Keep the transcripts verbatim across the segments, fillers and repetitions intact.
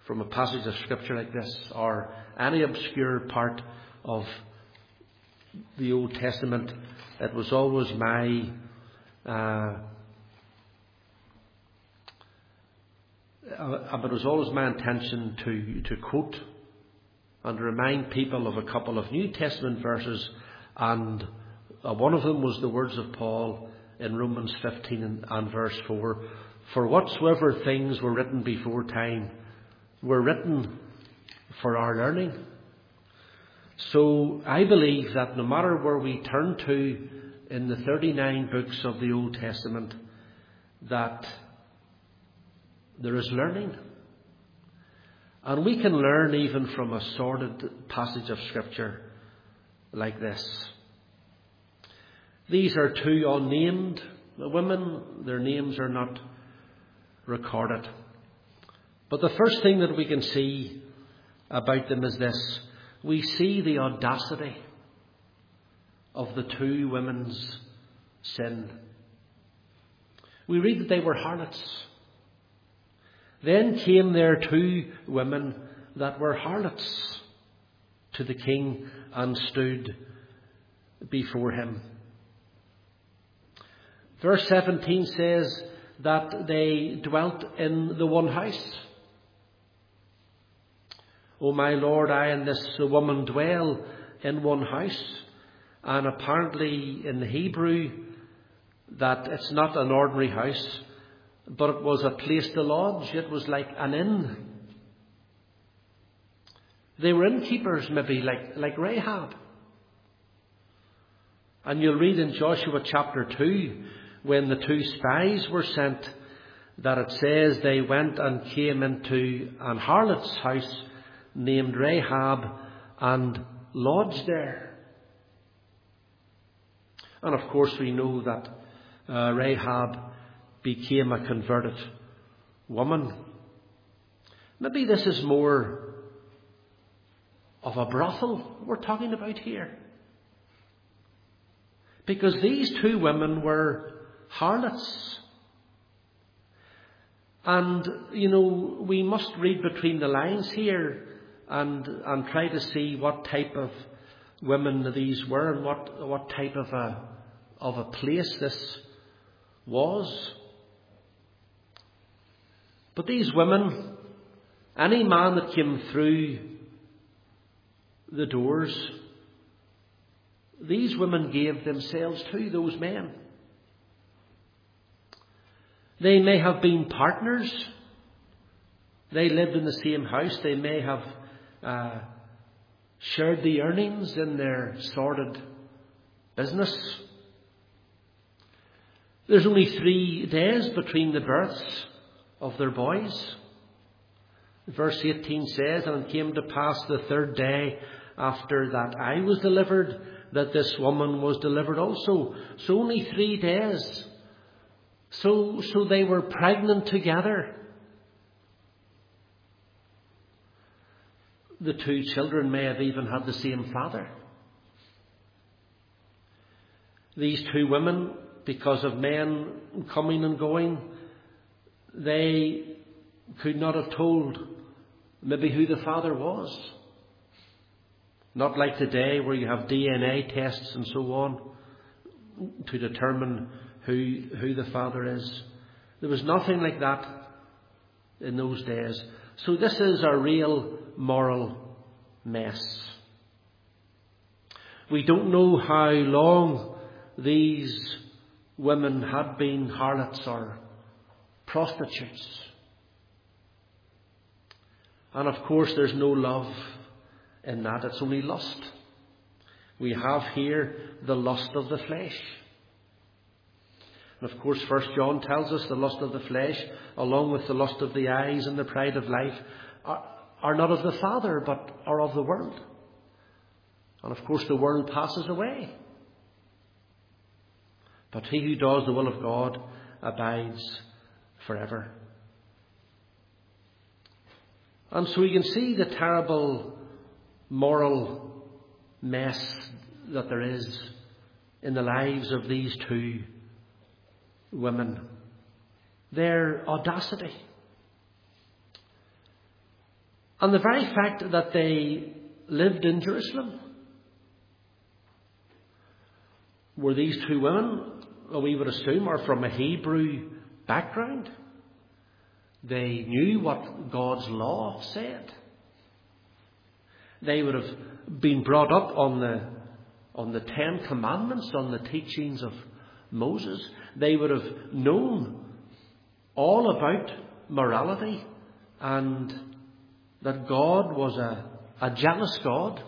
from a passage of Scripture like this, or any obscure part of the Old Testament, it was always my uh, it was always my intention to to quote and remind people of a couple of New Testament verses, and uh, one of them was the words of Paul in Romans fifteen and, and verse four. For whatsoever things were written before time were written for our learning. So I believe that no matter where we turn to in the thirty-nine books of the Old Testament, that there is learning. And we can learn even from a sordid passage of Scripture like this. These are two unnamed women. Their names are not recorded. But the first thing that we can see about them is this. We see the audacity of the two women's sin. We read that they were harlots. Then came there two women that were harlots to the king and stood before him. Verse seventeen says that they dwelt in the one house. O my Lord, I and this woman dwell in one house. And apparently in the Hebrew, that it's not an ordinary house, but it was a place to lodge. It was like an inn. They were innkeepers, maybe like, like Rahab. And you'll read in Joshua chapter two, when the two spies were sent, that it says they went and came into an harlot's house named Rahab and lodged there. And of course we know that uh, Rahab became a converted woman. Maybe this is more of a brothel we're talking about here. Because these two women were harlots. And, you know, we must read between the lines here and and try to see what type of women these were and what, what type of a of a place this was. But these women, any man that came through the doors, these women gave themselves to those men. They may have been partners. They lived in the same house. They may have uh, shared the earnings in their sordid business. There's only three days between the births of their boys. Verse eighteen says, and it came to pass the third day after that I was delivered, that this woman was delivered also. So only three days. So, so they were pregnant together. The two children may have even had the same father. These two women, because of men coming and going, they could not have told maybe who the father was. Not like today where you have D N A tests and so on to determine who who the father is. There was nothing like that in those days. So this is a real moral mess. We don't know how long these women had been harlots or prostitutes. And of course there's no love in that. It's only lust. We have here the lust of the flesh. And of course First John tells us the lust of the flesh, along with the lust of the eyes and the pride of life, are, are not of the Father, but are of the world. And of course the world passes away. But he who does the will of God abides forever. And so you can see the terrible moral mess that there is in the lives of these two women. Their audacity. And the very fact that they lived in Jerusalem, were these two women, we would assume, are from a Hebrew background. They knew what God's law said. They would have been brought up on the on the Ten Commandments, on the teachings of Moses. They would have known all about morality and that God was a, a jealous God.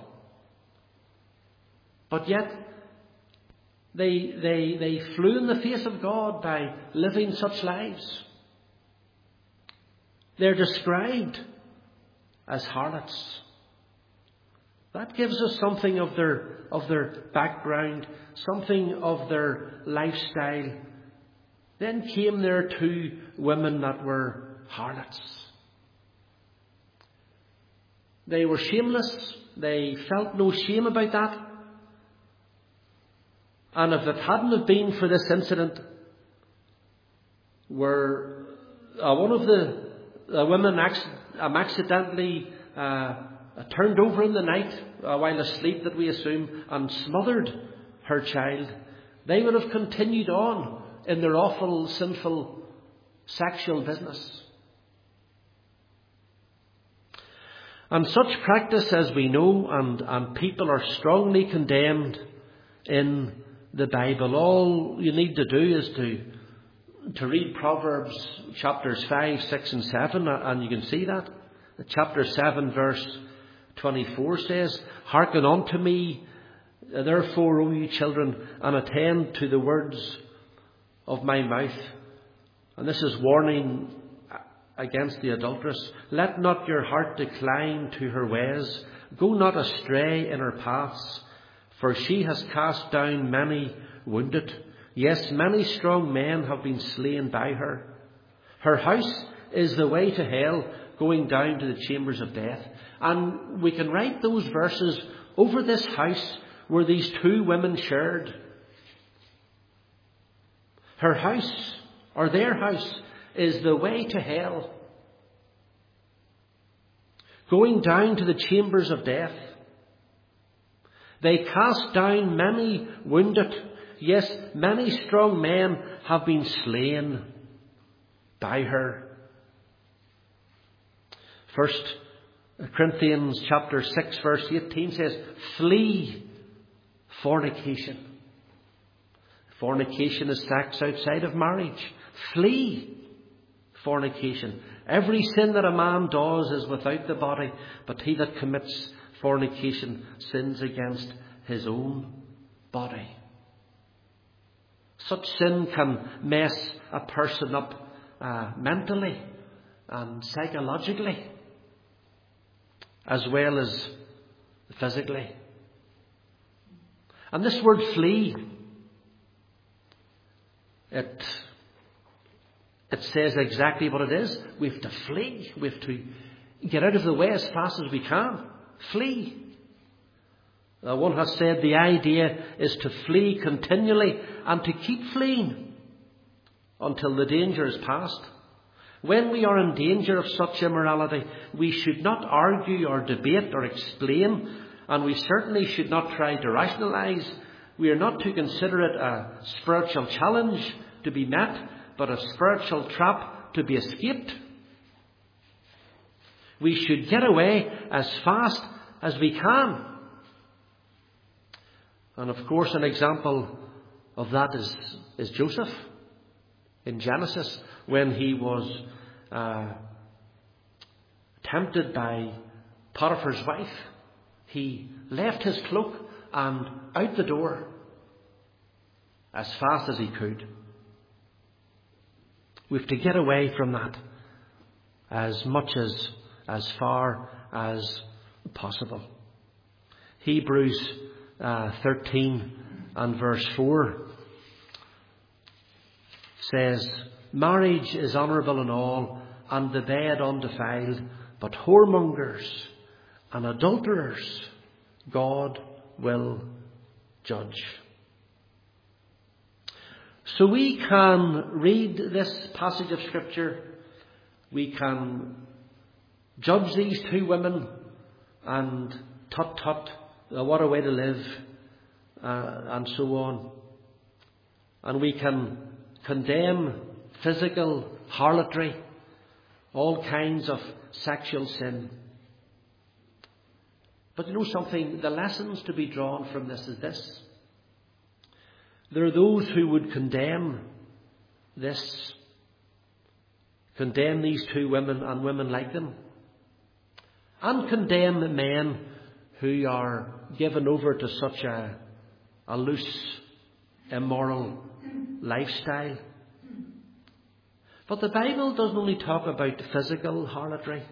But yet they, they, they flew in the face of God by living such lives. They're described as harlots. That gives us something of their of their background, something of their lifestyle. Then came there two women that were harlots. They were shameless. They felt no shame about that. And if it hadn't have been for this incident, where uh, one of the uh, women acc- um, accidentally uh, turned over in the night uh, while asleep, that we assume, and smothered her child, they would have continued on in their awful, sinful, sexual business. And such practice, as we know, and, and people are strongly condemned in the Bible. All you need to do is to to read Proverbs chapters five, six and seven, and you can see that. Chapter seven verse twenty-four says, "Hearken unto me, therefore, O ye children, and attend to the words of my mouth." And this is warning against the adulteress. "Let not your heart decline to her ways. Go not astray in her paths. For she has cast down many wounded. Yes, many strong men have been slain by her. Her house is the way to hell, going down to the chambers of death." And we can write those verses over this house where these two women shared. Her house, or their house, is the way to hell, going down to the chambers of death. They cast down many wounded. Yes, many strong men have been slain by her. First Corinthians chapter six verse eighteen says, "Flee fornication." Fornication is sex outside of marriage. Flee fornication. "Every sin that a man does is without the body, but he that commits fornication sins against his own body." Such sin can mess a person up uh, mentally and psychologically, as well as physically. And this word "flee," it it says exactly what it is. We have to flee. We have to get out of the way as fast as we can. Flee. Uh, one has said the idea is to flee continually and to keep fleeing until the danger is past. When we are in danger of such immorality, we should not argue or debate or explain, and we certainly should not try to rationalise. We are not to consider it a spiritual challenge to be met, but a spiritual trap to be escaped. We should get away as fast as we can. And of course, an example of that is, is Joseph in Genesis, when he was uh, tempted by Potiphar's wife. He left his cloak and out the door as fast as he could. We have to get away from that as much as as far as possible. Hebrews uh, thirteen and verse four says, "Marriage is honourable in all, and the bed undefiled, but whoremongers and adulterers God will judge." So we can read this passage of Scripture, we can judge these two women and tut tut, uh, what a way to live, uh, and so on. And we can condemn physical harlotry, all kinds of sexual sin. But you know something? The lessons to be drawn from this is this. There are those who would condemn this, condemn these two women and women like them, and condemn men who are given over to such a, a loose, immoral lifestyle. But the Bible doesn't only talk about physical harlotry.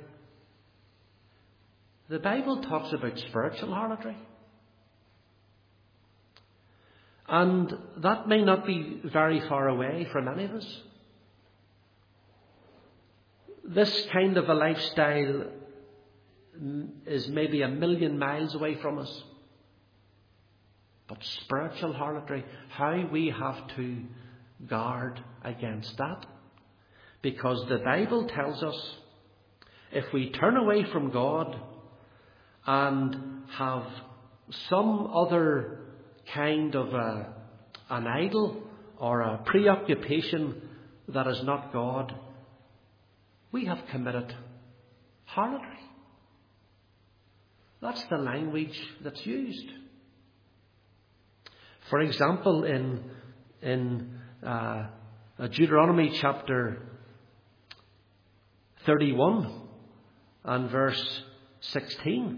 The Bible talks about spiritual harlotry. And that may not be very far away from any of us. This kind of a lifestyle is maybe a million miles away from us. But spiritual harlotry, how we have to guard against that. Because the Bible tells us if we turn away from God and have some other kind of a, an idol or a preoccupation that is not God, we have committed harlotry. That's the language that's used. For example, in in uh, Deuteronomy chapter thirty-one and verse sixteen.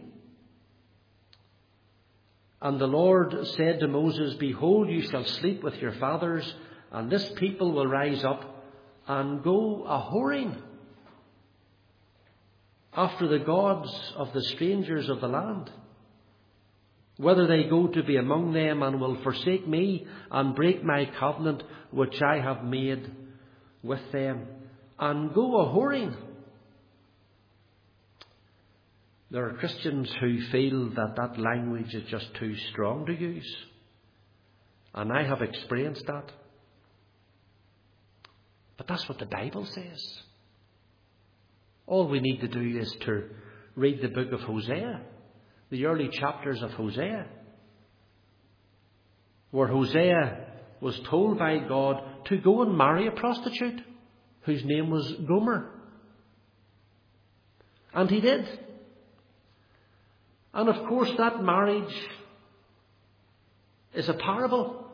And the Lord said to Moses, behold, you shall sleep with your fathers, and this people will rise up and go a-whoring after the gods of the strangers of the land. Whether they go to be among them and will forsake me and break my covenant which I have made with them, and go a-whoring. There are Christians who feel that that language is just too strong to use. And I have experienced that. But that's what the Bible says. All we need to do is to read the book of Hosea, the early chapters of Hosea, where Hosea was told by God to go and marry a prostitute whose name was Gomer. And he did. And of course that marriage is a parable.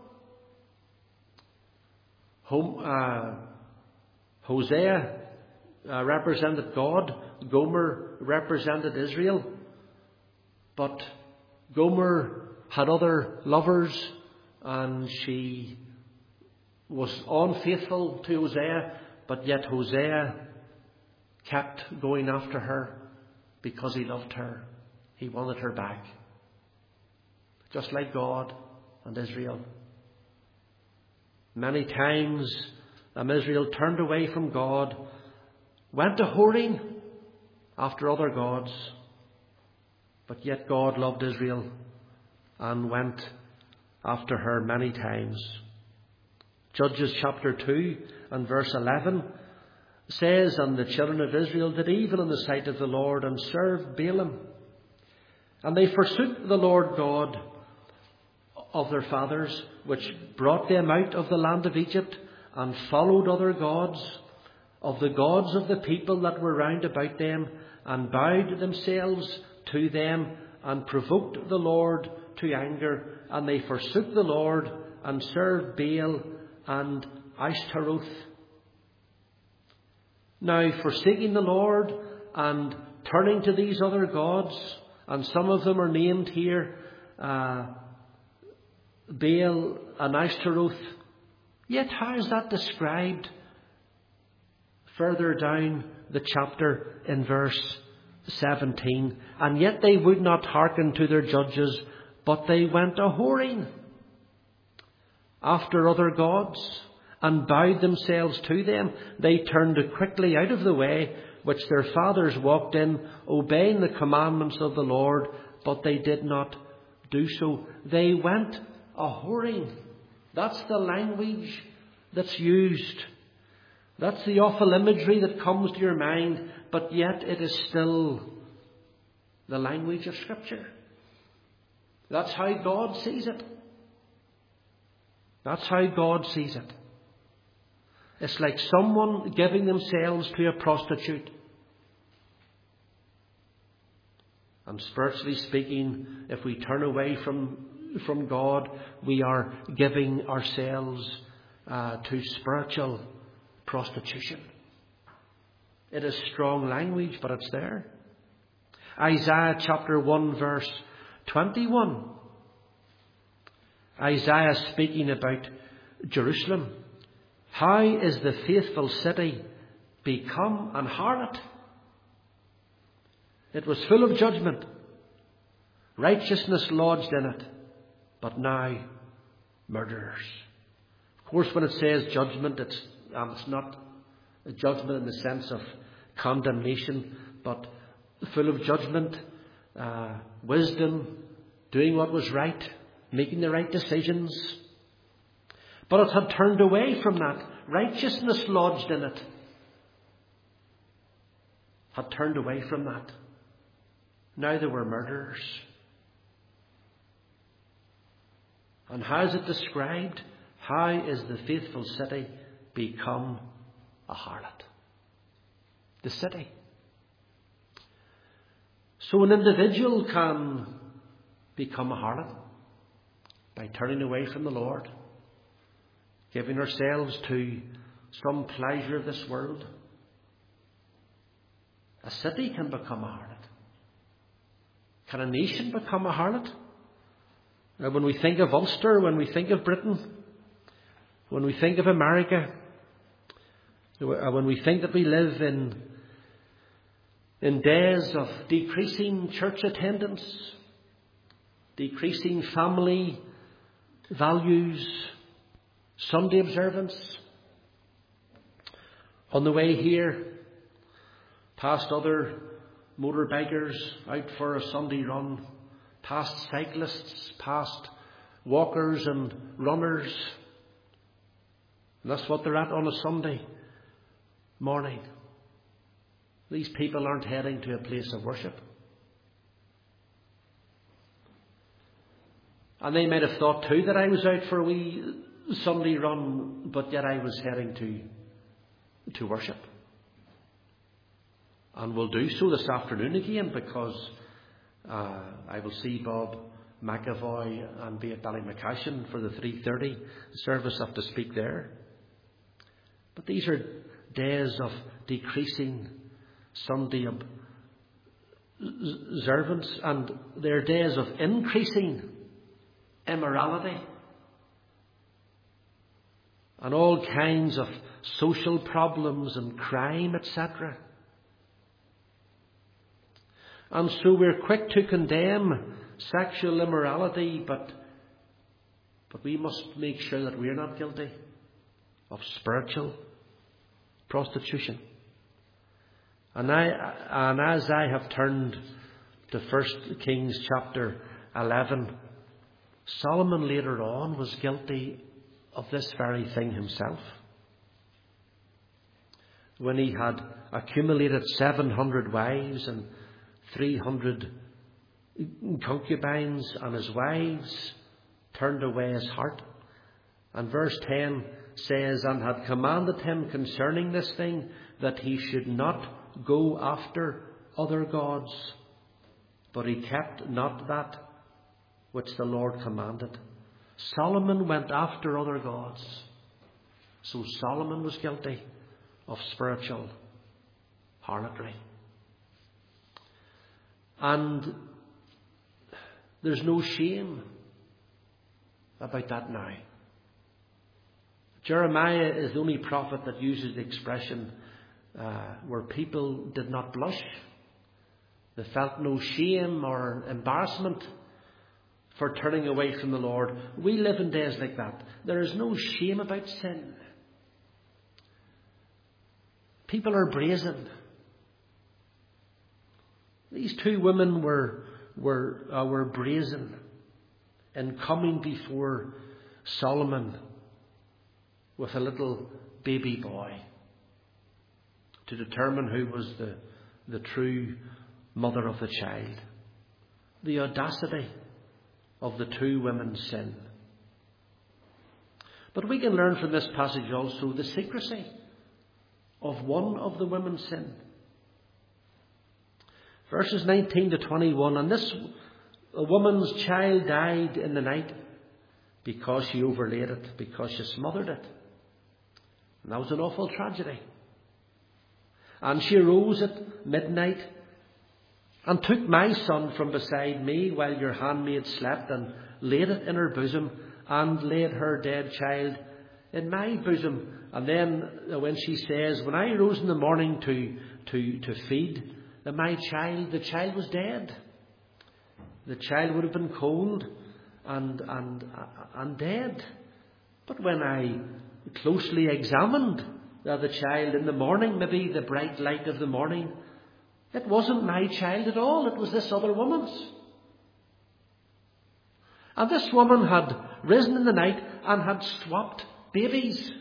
Home, uh, Hosea uh, represented God. Gomer represented Israel. But Gomer had other lovers and she was unfaithful to Hosea. But yet Hosea kept going after her because he loved her. He wanted her back. Just like God and Israel. Many times um, Israel turned away from God, went a-whoring after other gods, but yet God loved Israel and went after her many times. Judges chapter two and verse eleven says, and the children of Israel did evil in the sight of the Lord and served Balaam. And they forsook the Lord God of their fathers, which brought them out of the land of Egypt, and followed other gods, of the gods of the people that were round about them, and bowed themselves to them, and provoked the Lord to anger. And they forsook the Lord, and served Baal and Ashtaroth. Now, forsaking the Lord, and turning to these other gods, and some of them are named here, uh, Baal and Ashtaroth. Yet how is that described further down the chapter in verse seventeen? And yet they would not hearken to their judges, but they went a-whoring after other gods, and bowed themselves to them. They turned quickly out of the way which their fathers walked in, obeying the commandments of the Lord, but they did not do so. They went a-whoring. That's the language that's used. That's the awful imagery that comes to your mind. but yet it is still the language of Scripture. That's how God sees it. That's how God sees it. It's like someone giving themselves to a prostitute. And spiritually speaking, if we turn away from, from God, we are giving ourselves uh, to spiritual prostitution. It is strong language, but it's there. Isaiah chapter one verse twenty-one. Isaiah speaking about Jerusalem. How is the faithful city become an harlot? It was full of judgment, righteousness lodged in it, but now murderers. Of course, when it says judgment, it's, um, it's not a judgment in the sense of condemnation, but full of judgment, uh, wisdom, doing what was right, making the right decisions. But it had turned away from that. Righteousness lodged in it had turned away from that. Now they were murderers. And how is it described? How is the faithful city become a harlot? The city. So an individual can become a harlot by turning away from the Lord, giving ourselves to some pleasure of this world. A city can become a harlot. Can a nation become a harlot? Now, when we think of Ulster, when we think of Britain, when we think of America, when we think that we live in, in days of decreasing church attendance, decreasing family values, Sunday observance, on the way here, past other motorbikers out for a Sunday run, past cyclists, past walkers and runners. And that's what they're at on a Sunday morning. These people aren't heading to a place of worship. And they might have thought too that I was out for a wee Sunday run, but yet I was heading to, to worship. And we'll do so this afternoon again, because uh, I will see Bob McAvoy and be at Ballymacashin for the three thirty service. I have to speak there. But these are days of decreasing Sunday observance, and they're days of increasing immorality and all kinds of social problems and crime, et cetera. And so we're quick to condemn sexual immorality, but but we must make sure that we're not guilty of spiritual prostitution. And I and as I have turned to First Kings chapter eleven, Solomon later on was guilty of this very thing himself. When he had accumulated seven hundred wives and three hundred concubines, and his wives turned away his heart. And verse ten says, and had commanded him concerning this thing, that he should not go after other gods, but he kept not that which the Lord commanded. Solomon went after other gods. So Solomon was guilty of spiritual harlotry. And there's no shame about that now. Jeremiah is the only prophet that uses the expression uh, where people did not blush. They felt no shame or embarrassment for turning away from the Lord. We live in days like that. There is no shame about sin. People are brazen. These two women were were uh, were brazen in coming before Solomon with a little baby boy to determine who was the, the true mother of the child. The audacity of the two women's sin. But we can learn from this passage also the secrecy of one of the women's sin. Verses nineteen to twenty-one, and this a woman's child died in the night because she overlaid it, because she smothered it. And that was an awful tragedy. And she arose at midnight and took my son from beside me while your handmaid slept, and laid it in her bosom, and laid her dead child in my bosom. And then when she says, when I rose in the morning to, to, to feed my child, the child was dead. The child would have been cold and, and, and dead. But when I closely examined the child in the morning, maybe the bright light of the morning, it wasn't my child at all. It was this other woman's. And this woman had risen in the night and had swapped babies.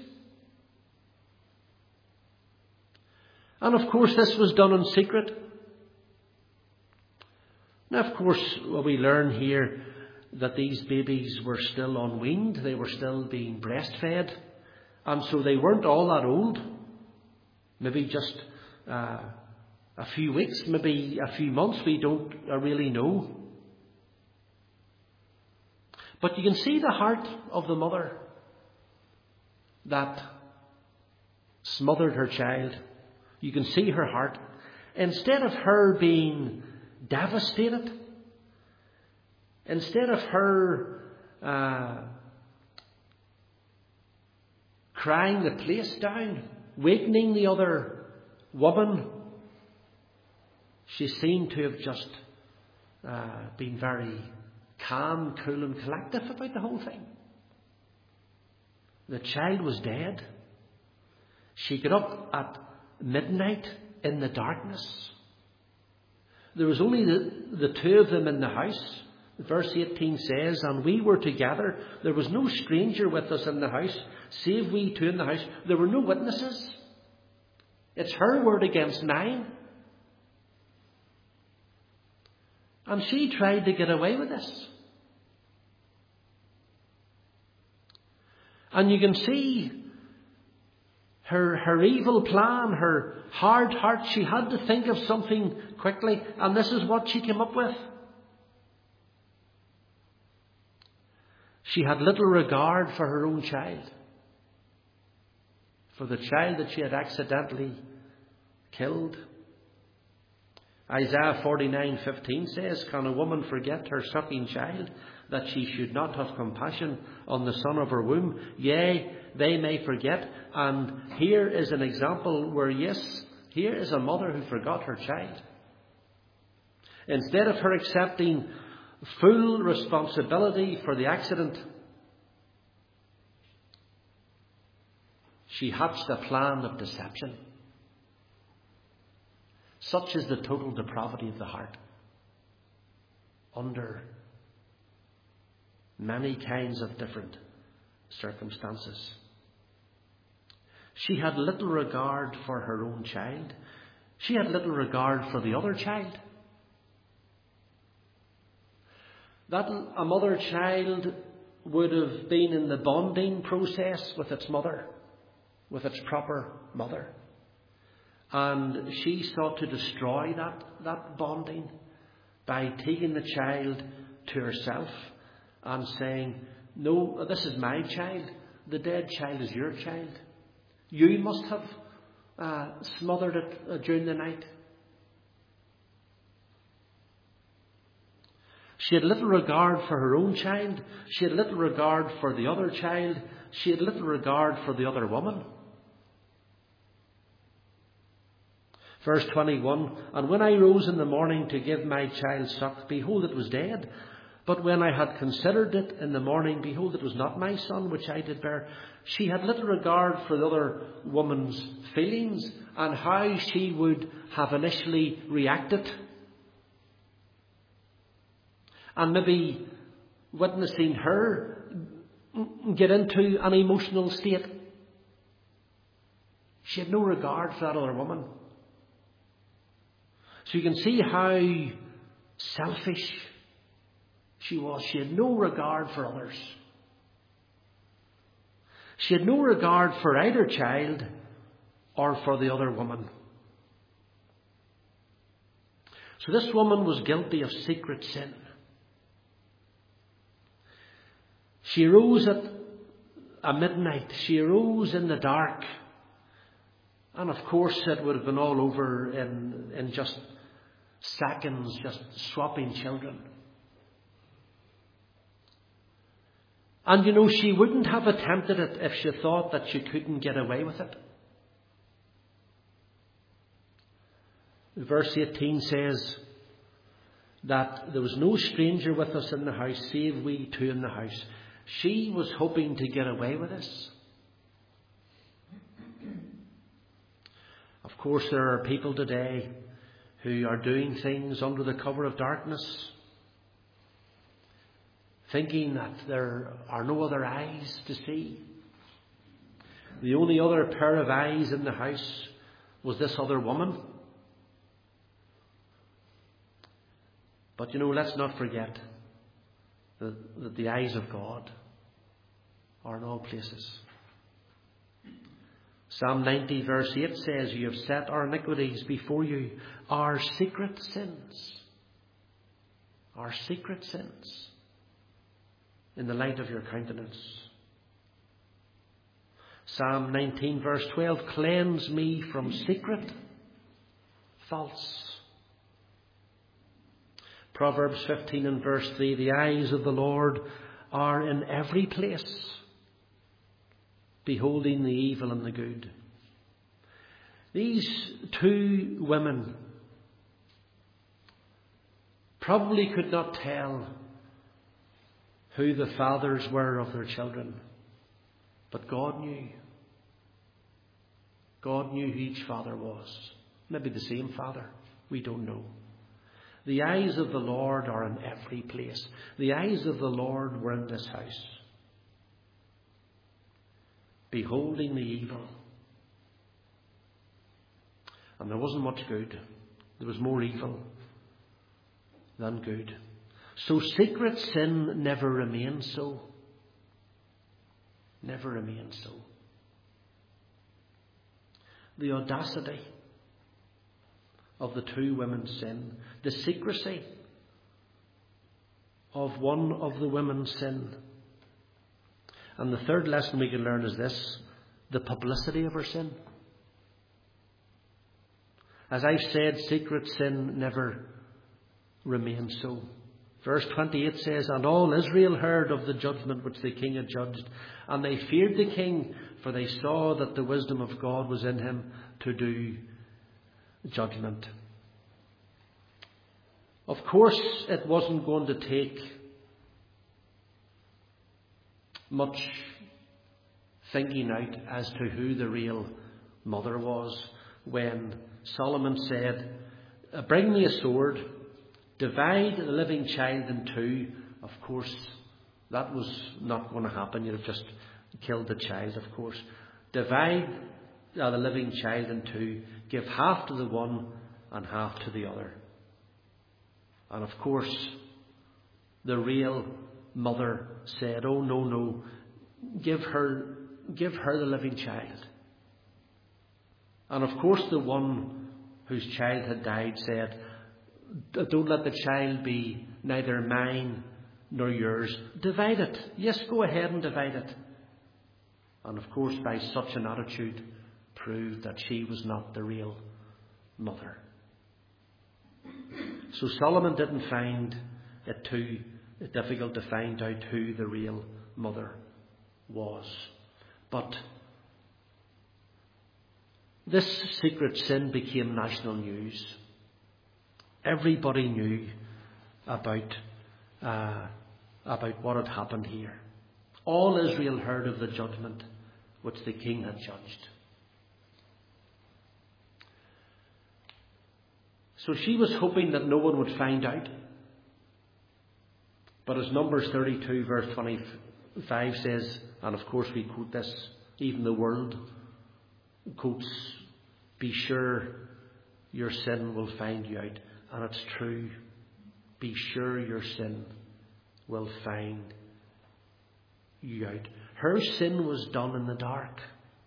And of course this was done in secret. Now of course we learn here that these babies were still unweaned. They were still being breastfed. And so they weren't all that old. Maybe just uh, a few weeks, maybe a few months. We don't really know. But you can see the heart of the mother that smothered her child. You can see her heart. Instead of her being devastated, instead of her uh, crying the place down, wakening the other woman, she seemed to have just uh, been very calm, cool and collective about the whole thing. The child was dead. She got up at midnight in the darkness. There was only the, the two of them in the house. Verse eighteen says, and we were together. There was no stranger with us in the house, save we two in the house. There were no witnesses. It's her word against mine. And she tried to get away with this. And you can see her, her evil plan, her hard heart. She had to think of something quickly, and this is what she came up with. She had little regard for her own child, for the child that she had accidentally killed. Isaiah forty-nine fifteen says, can a woman forget her sucking child, that she should not have compassion on the son of her womb? Yea, they may forget. And here is an example where, yes, here is a mother who forgot her child. Instead of her accepting full responsibility for the accident, she hatched a plan of deception. Such is the total depravity of the heart under many kinds of different circumstances. She had little regard for her own child. She had little regard for the other child. That a mother child would have been in the bonding process with its mother, with its proper mother. And she sought to destroy that, that bonding by taking the child to herself and saying, no, this is my child. The dead child is your child. You must have uh, smothered it uh, during the night. She had little regard for her own child. She had little regard for the other child. She had little regard for the other woman. Verse twenty-one, and when I rose in the morning to give my child suck, behold, it was dead. But when I had considered it in the morning, behold, it was not my son which I did bear. She had little regard for the other woman's feelings and how she would have initially reacted. And maybe witnessing her get into an emotional state. She had no regard for that other woman. So you can see how selfish she was. She had no regard for others. She had no regard for either child or for the other woman. So this woman was guilty of secret sin. She arose at a midnight. She arose in the dark. And of course it would have been all over in, in just seconds, just swapping children. And you know, she wouldn't have attempted it if she thought that she couldn't get away with it. Verse eighteen says that there was no stranger with us in the house, save we two in the house. She was hoping to get away with this. Of course, there are people today who are doing things under the cover of darkness, thinking that there are no other eyes to see. The only other pair of eyes in the house was this other woman. But you know, let's not forget that, that the eyes of God are in all places. Psalm ninety verse eight says, you have set our iniquities before you, our secret sins. Our secret sins. In the light of your countenance. Psalm nineteen verse twelve, cleanse me from secret faults. Proverbs fifteen and verse three, the eyes of the Lord are in every place, beholding the evil and the good. These two women probably could not tell who the fathers were of their children, but God knew. God knew who each father was. Maybe the same father. We don't know. The eyes of the Lord are in every place. The eyes of the Lord were in this house, beholding the evil. And there wasn't much good. There was more evil than good. So secret sin never remains so. Never remains so. The audacity of the two women's sin, the secrecy of one of the women's sin. And the third lesson we can learn is this, the publicity of her sin. As I've said, secret sin never remains so. Verse twenty-eight says, and all Israel heard of the judgment which the king had judged, and they feared the king, for they saw that the wisdom of God was in him to do judgment. Of course, it wasn't going to take much thinking out as to who the real mother was when Solomon said, bring me a sword, divide the living child in two. Of course, that was not going to happen. You'd have just killed the child, of course. Divide uh, the living child in two. Give half to the one and half to the other. And of course, the real mother said, oh, no, no. Give her, give her the living child. And of course, the one whose child had died said, don't let the child be neither mine nor yours. Divide it. Yes, go ahead and divide it. And of course, by such an attitude, proved that she was not the real mother. So Solomon didn't find it too difficult to find out who the real mother was. But this secret sin became national news. Everybody knew about uh, about what had happened here. All Israel heard of the judgment which the king had judged. So she was hoping that no one would find out. But as Numbers thirty-two verse twenty-five says, and of course we quote this, even the world quotes, be sure your sin will find you out. And it's true. Be sure your sin will find you out. Her sin was done in the dark.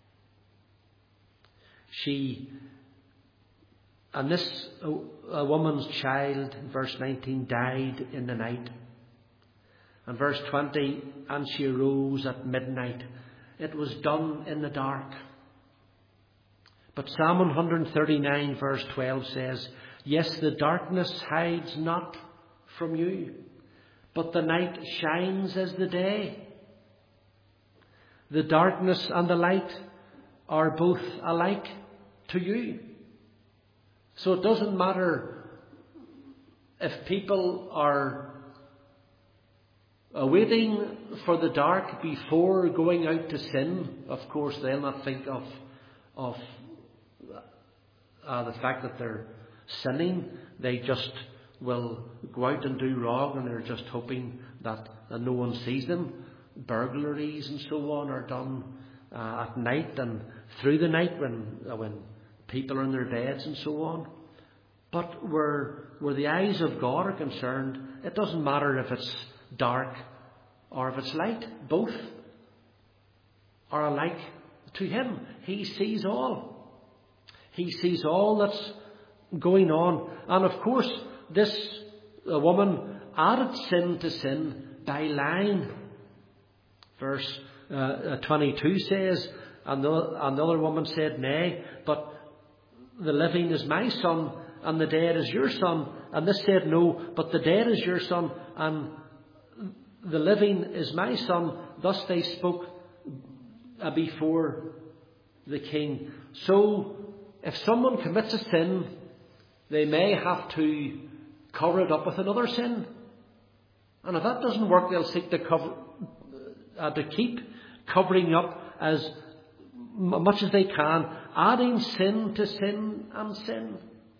She, and this, a, a woman's child, verse nineteen, died in the night. And verse twenty, and she arose at midnight. It was done in the dark. But Psalm one thirty-nine verse twelve says, yes, the darkness hides not from you, but the night shines as the day. The darkness and the light are both alike to you. So it doesn't matter if people are waiting for the dark before going out to sin. Of course, they'll not think of, of uh, the fact that they're sinning. They just will go out and do wrong, and they're just hoping that, that no one sees them. Burglaries and so on are done uh, at night and through the night when uh, when people are in their beds and so on. But where where the eyes of God are concerned, it doesn't matter if it's dark or if it's light. Both are alike to Him. He sees all. He sees all that's going on. And of course, this uh, woman added sin to sin by lying. Verse uh, twenty-two says, and the, and the other woman said, nay, but the living is my son, and the dead is your son. And this said, no, but the dead is your son, and the living is my son. Thus they spoke uh, before the king. So, if someone commits a sin, they may have to cover it up with another sin. And if that doesn't work, they'll seek to cover, uh, to keep covering up as much as they can, adding sin to sin and sin.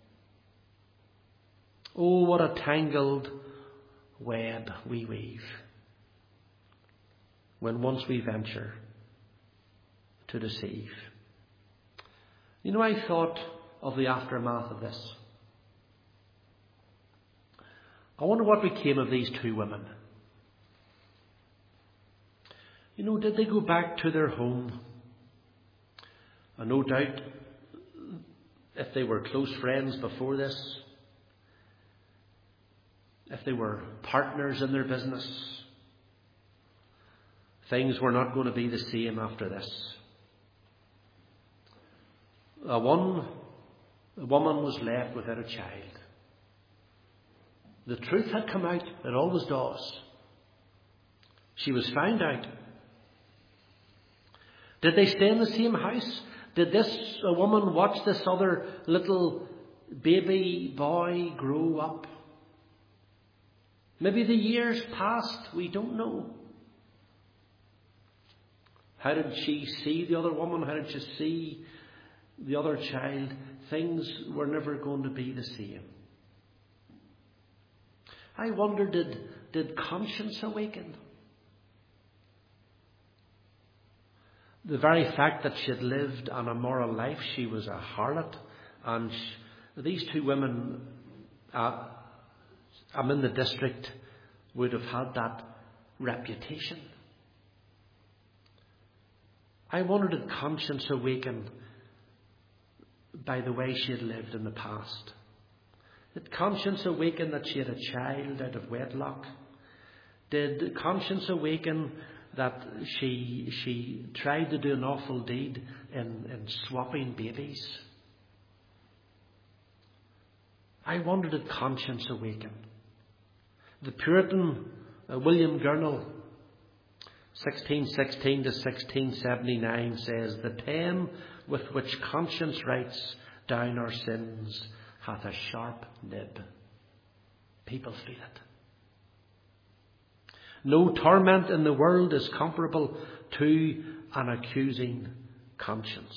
Oh, what a tangled web we weave when once we venture to deceive. You know, I thought of the aftermath of this. I wonder what became of these two women. You know, did they go back to their home? And no doubt, if they were close friends before this, if they were partners in their business, things were not going to be the same after this. A one, a woman was left without a child. The truth had come out. It always does. She was found out. Did they stay in the same house? Did this a woman watch this other little baby boy grow up? Maybe the years passed. We don't know. How did she see the other woman? How did she see the other child? Things were never going to be the same. I wonder, did, did conscience awaken? The very fact that she had lived an immoral life, she was a harlot, and she, these two women, uh, I'm in the district, would have had that reputation. I wonder, did conscience awaken by the way she had lived in the past? Did conscience awaken that she had a child out of wedlock? Did conscience awaken that she she tried to do an awful deed in, in swapping babies? I wonder, did conscience awaken? The Puritan uh, William Gurnall, sixteen sixteen to sixteen seventy-nine, says, the pen with which conscience writes down our sins hath a sharp nib. People feel it. No torment in the world is comparable to an accusing conscience.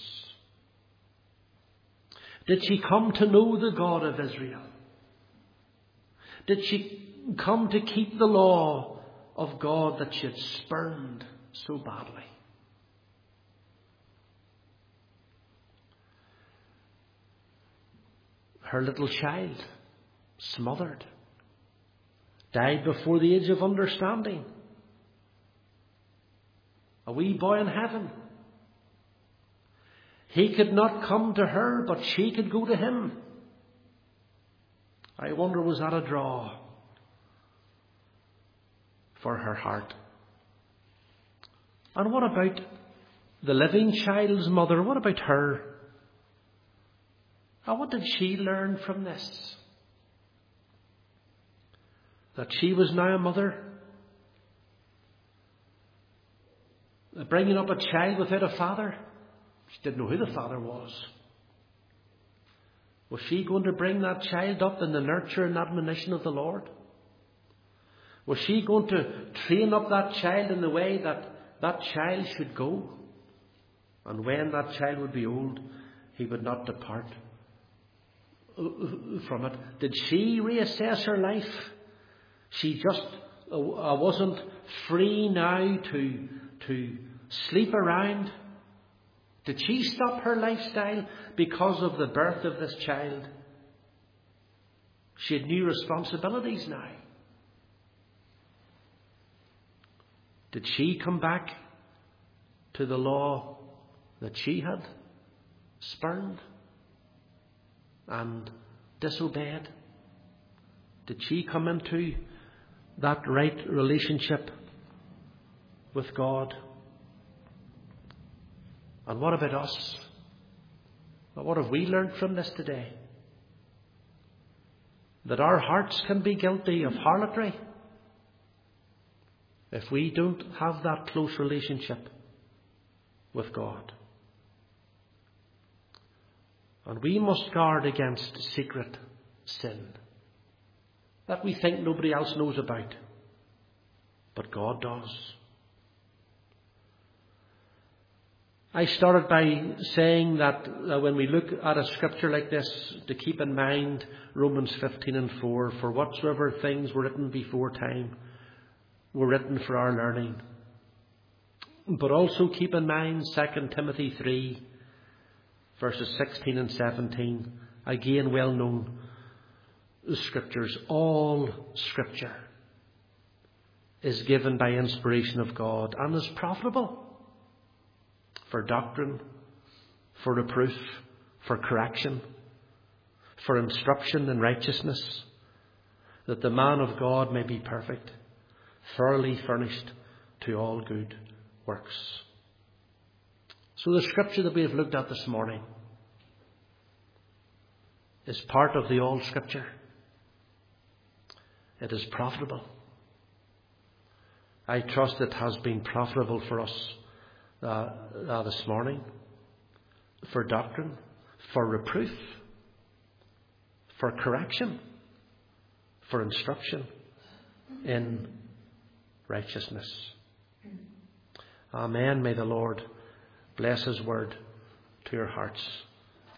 Did she come to know the God of Israel? Did she come to keep the law of God that she had spurned so badly? her little child, smothered, died before the age of understanding. A wee boy in heaven. He could not come to her, but she could go to him. I wonder, was that a draw for her heart? And what about the living child's mother? What about her? And what did she learn from this? That she was now a mother, bringing up a child without a father. She didn't know who the father was. Was she going to bring that child up in the nurture and admonition of the Lord? Was she going to train up that child in the way that that child should go? And when that child would be old, he would not depart from it. Did she reassess her life? She just uh, wasn't free now to, to sleep around. Did she stop her lifestyle because of the birth of this child? She had new responsibilities now. Did she come back to the law that she had spurned and disobeyed? Did she come into that right relationship with God? And what about us? What have we learned from this today? That our hearts can be guilty of harlotry if we don't have that close relationship with God. And we must guard against secret sin that we think nobody else knows about, but God does. I started by saying that uh, when we look at a scripture like this, to keep in mind Romans fifteen and four, for whatsoever things were written before time were written for our learning. But also keep in mind Second Timothy three, verses sixteen and seventeen, again well known scriptures. All scripture is given by inspiration of God and is profitable for doctrine, for reproof, for correction, for instruction in righteousness, that the man of God may be perfect, thoroughly furnished to all good works. So the scripture that we have looked at this morning is part of the all scripture. It is profitable. I trust it has been profitable for us uh, uh, this morning, for doctrine, for reproof, for correction, for instruction in righteousness. Amen. May the Lord bless His word to your hearts.